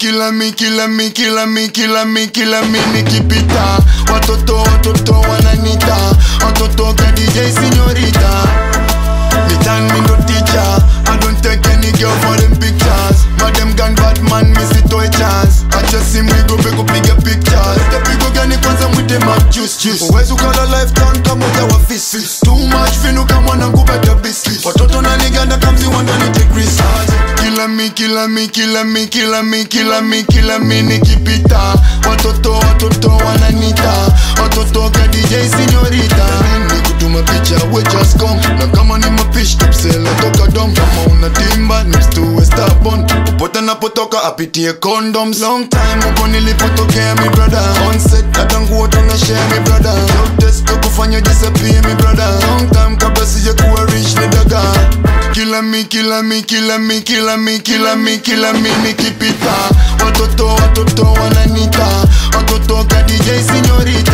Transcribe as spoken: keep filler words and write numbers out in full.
kila mi, kila mi, kila mi, kila mi, kila mi nikipita. Watoto, watoto wananita, watoto ka D J Señorita. Me tan me no teacher, I don't take any girl for them pictures. Madam gun Batman, me see toy chance. I just see me go pick up bigger pictures. The big gani kwanza mwite ma juice juice. Uwezu kala lifetime kama uja wa fist. Too much finu kama na kupata biscuit. Watoto na niganda kamzi wanda ni take risks. Kila mi, kila mi, kila mi, kila mi, kila mi, kila mi nikipita. Watoto, watoto wananita, watoto ka D J Señorita. Nini kutuma picha we just come. Na kama ni mapish kapsela toka dom. Kama una timba nips to a stubborn. Popote napotoka apitie condoms. Long time uko nilipotokea mi brother. On set atanguo tunashare mi brother. Job test kufanya disappear mi brother. Long time kabla sija kuwa rich ni daga. Kila mi, kila mi, kila mi, kila mi, kila mi, kila mi nikipita. Watoto, watoto wananita, watoto ka D J Señorita.